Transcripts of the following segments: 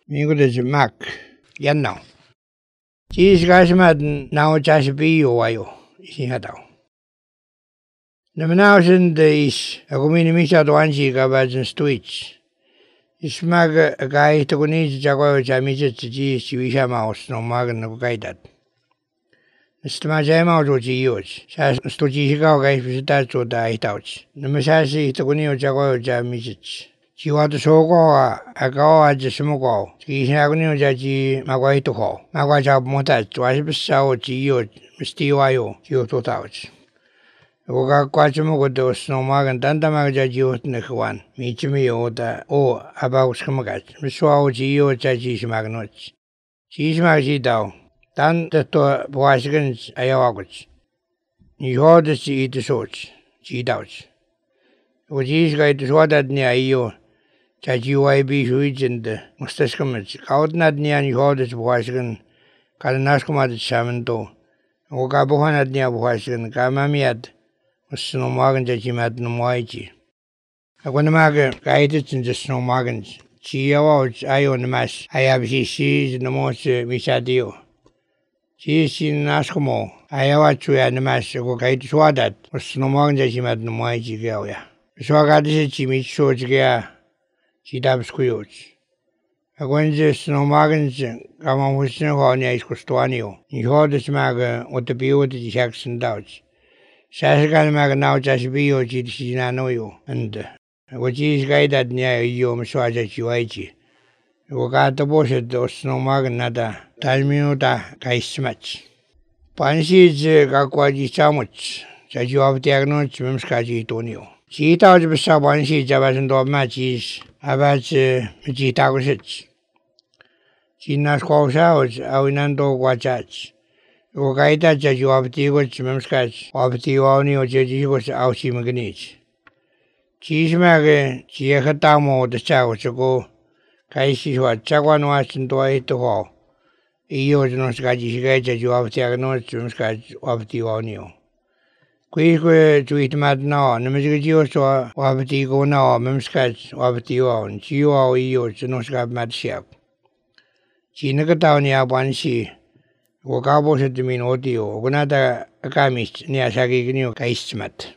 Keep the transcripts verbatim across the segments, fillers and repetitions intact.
미국에서 막 옛날 지시가시면 나오 자시 비요 와요 이하다오. Namenausen is agumini misado ansiga bazin stuits. Ismag gai toguni jago jamije ji siwisha maus no magan no gaidat. Stma jama jo ji yoj. Sa stoji shiga gai visita jo da itauch. Namashasi toguni jago jamije. Jiwado sogo agawa jismugo. Ji shaguni jaji magwai to ho. Magwa jab mota twash bisao ji yoj mistiwayo jo to tauch. Oga kwachimo ko do snowmagan tantamaga jaji nekwan michimi yoda o abaus kamagat miswao ji yo jaji shmagnoch ji shmagji daw tan to boasgan ayawagoch ni hod ji it soch ji dawch o ji shga it swadad ni ayo jaji wai bi huijend mustashkamach kaudnad ni ani hod ji boasgan kalnashkamad shamento oga bohanad ni boasgan kamamiad Snowmagan jaji mad no moiji. Agonamaga guided in the snowmagans. Chiawa ayo namas. I have she sees no more misadio. She is in Naskomo. Ayawa to namas go guide swadat. Was snowmagan jaji mad no moiji gaya. Swagadis chimi chojga. She dabs kuyos. Agonja snowmagans Gaman was no honey is costuanio. You heard this maga what the beauty Jackson Dodge. Sasagan mag now just be your Gina no you, and what is guided near you, Mswaja Chiwaji. You got the bush at those no magnata, Talmuta, Kaismatch. Pansi is Gakwaji Samuch, that you have diagnosed Mimskaji Tonio. She thought of someone she Javas and dog matches about Mijitagosich. She not calls out, Awinando Wachach. Ogaita jaji wabti go chimemskach wabti wani o jaji go ausi magnich. Chismage chiekatamo the chao go kaisi wa chagwan wasin to ai to ho. Iyo no skaji shiga jaji wabti agno chimemskach wabti wani o. Kui kwe tuit mad na namiji o so wabti go na memskach wabti wan chiwa iyo no skab mad siap. Chinakatao ni abansi Wakabo said to me audio, Gunata Akamis, near Sagi New Kaistmat.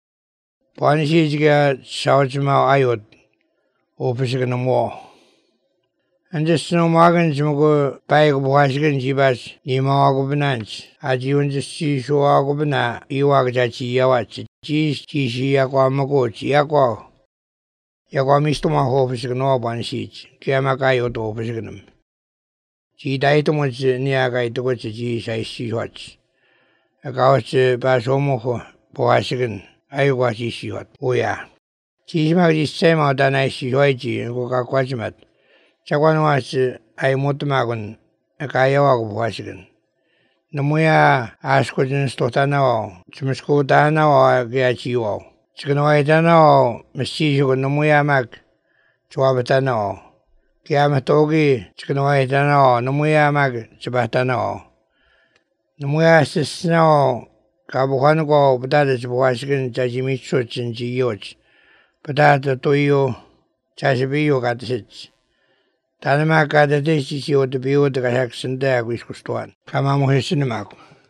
Ponsiga Southma Ayot, Opposition no more. And the snow magans go by Washington Jibas, Nimago Benance, as you in the sea so Agobana, Iwagachi Yawach, Cheese, Chishi Aquamago, Chiaqua. Yaquamistoma Opposition no one seat, Kiamakayo to Opposition. She died much near I to watch the I see watch. A couch Basomo Boasigan, I watch she what. Oh, yeah. She's my same out than I see Hoiji and Goka Quajimat. Chawan was I Motomagon, a Kayawa Boasigan. Namuya Askodin Stotano, Chimisko Dana or Gachiwo. Chikanoidano, Messijo Namuya Mac, Chuabatano. Kiamatogi, Chikanoitano, Namuya Mag, Chibatano. Namuya Sisno, Kabuhanago, but that is Washington, Jajimichuch and Gioch. But that to you, Chasibio got the sits. Tanama got the dish you to be with the Jackson there, which was one. Kamamo Hisimac.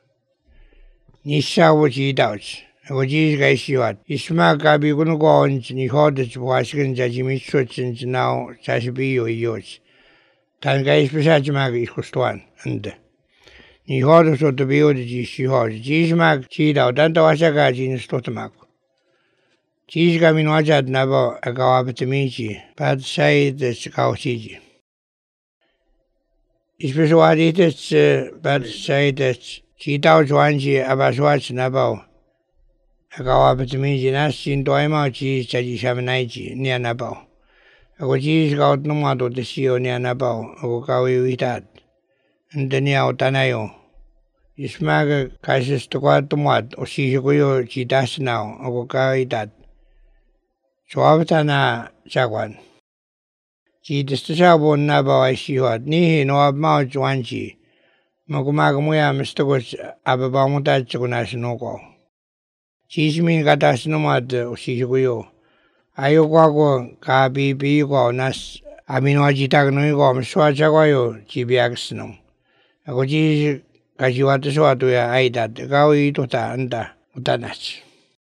Nisha was ye doubts. What is guys you at? Isma Gabi gonna go on, and you heard that Washington Jajimi Church and now Chasibio yours. Tangais Pesajimag is cost one, and you heard so to be with the she heard. Gismag, cheat out, and the Wasagaji in Stotamak. Cheese gamin wajad nabo a gawabitamichi, but say the Chikauchi. Especially it's but say that cheat out Wanji Abaswatch nabo. Agawabitamichi nasin doimachi Chajishamanaiji near Nabo. A wajis got no matter the sea near Nabo, or Gawi Witat, and the near Tanayo. Ismaga Kaisis to quat to what, or Shishuyo Chitas now, or Gawi that. So Avatana Chagwan. Chi distasabo Nabo I see what, Nihi no Abmau Juanchi. Magumagamuya Mistogos Ababamuta Chunasinoko. Chismin gatas nomad o siguyo. Ayokwago kabi bigo nas Aminoaji tagno am swachagwayo chibiagsno. Ako ji kajiwata swatu ya aidat gawi tota anda utanach.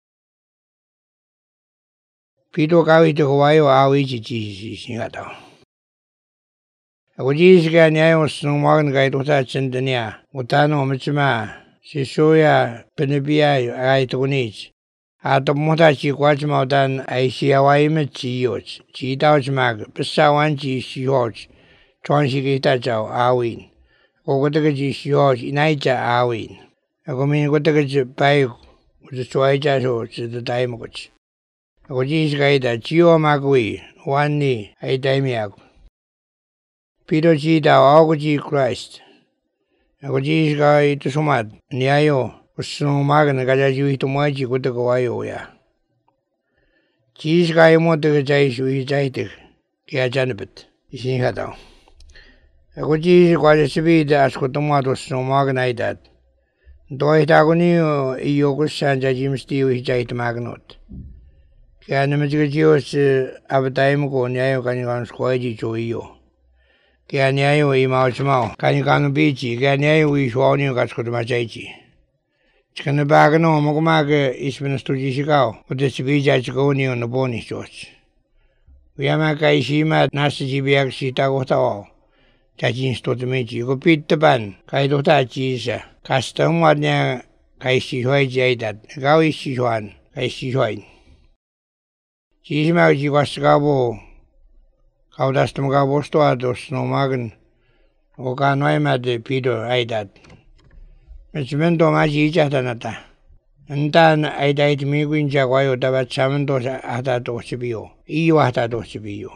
Pito gawi to kawayo awi chichi singata. Ako ji siga nyayo snungmagan gay tota chendania utano machima si soya penebiayo ay tukunich. Ato mota chi kwachma utan ay siaway chiyoch. Chi tawch mag pesawan chi siyoch. Chuan sikita chaw awin. Ako kutaka chi siyoch inaycha awin. Ako min kutaka chi payo uta chuaycha so chita taymakuch. Ako chi sikayta chiyo magwi wani ay taymiyako. Pito chi taw ako chi Christ. Ako chi sikayta sumat niyayo. Usno magana kaja jiwi to maji kutaka wayo ya. Chis kaya mo taka chay shui chay taka. Kaya chanapit. Isin kataw. Ako chis kwaja sabida asko tomato usno magana itat. Doy tako niyo iyo kusan chay jimstiyo chay tamaganot. Kaya naman chika chiyos abatay mo ko niyayo kanyang skwaji cho iyo. Kaya niyayo imaw chamaw. Kanyang bichi. Kaya niyayo iswaw niyo kasko tomachay. Chikana baga no magumaga isbina stuji shikao. Uda sibija chiko niyo na boni shoch. Uyama ka ishima nasa jibiak si tago tao. Chachin stota mechi. Ko pita ban. Kai dota chisa. Kasta umwad niya kai shishoy jaydat. Gaw ishishoan. Kai shishoy. Chisima jikwasta kabo. Kau dastam kabo stoa dos no magan. O ka noy mad pido aidat. Mechimento maji ichata nata. Ntan aidait miguin jagwayo tabat samento hata tochibiyo. Iyo hata tochibiyo.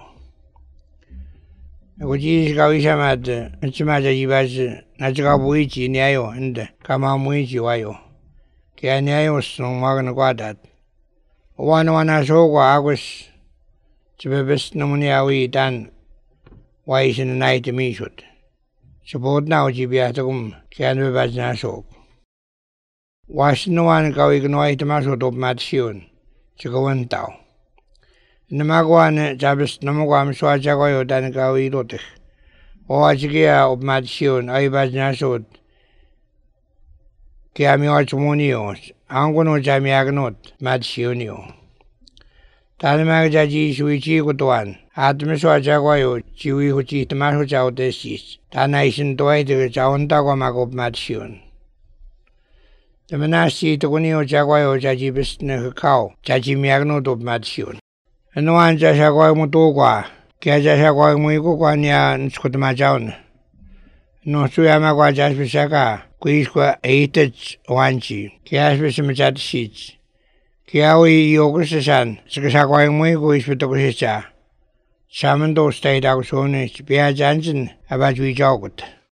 Ako jis kawisa mat mechimaja jibas nachika buichi niayo ende kama muichi wayo. Kaya niayo snong magana kwadat. Wana wana sokwa agos chibebes namuni awi tan waisin naiti mishut. Support now jibiatakum kaya nabibas na sok. Wasin naman ikaw ikanuay tamasot of matisyon. Chikawan tao. Namagawa na sabes namagawa miswacha ko yun tan ikaw irotik. O asikia of matisyon ay bas na sot. Kaya miwach mo niyo. Ang kuno siya miyaganot matisyon niyo. Tani mga jaji suichi kutuan. At miswacha ko yun. Chiwi huchi tamaso chao tesis. Tana isin tuway tiga chaon tako magop matisyon. Tamanasi ito kuniyo chakwayo chachi best na kakao. Chachi miyagno top matisyon. Ano an chasakwayo mo tukwa. Kaya chasakwayo mo ikukwa niya nskutamachaon. No suyama kwa chaspesaka. Kuis kwa eitach wanchi. Kaya spesamachatishich. Kaya ui iyokusasan. Sakasakwayo mo ikuis petokusicha. Saman dos tayo ako sonis. Pia jansin abajwi chokot.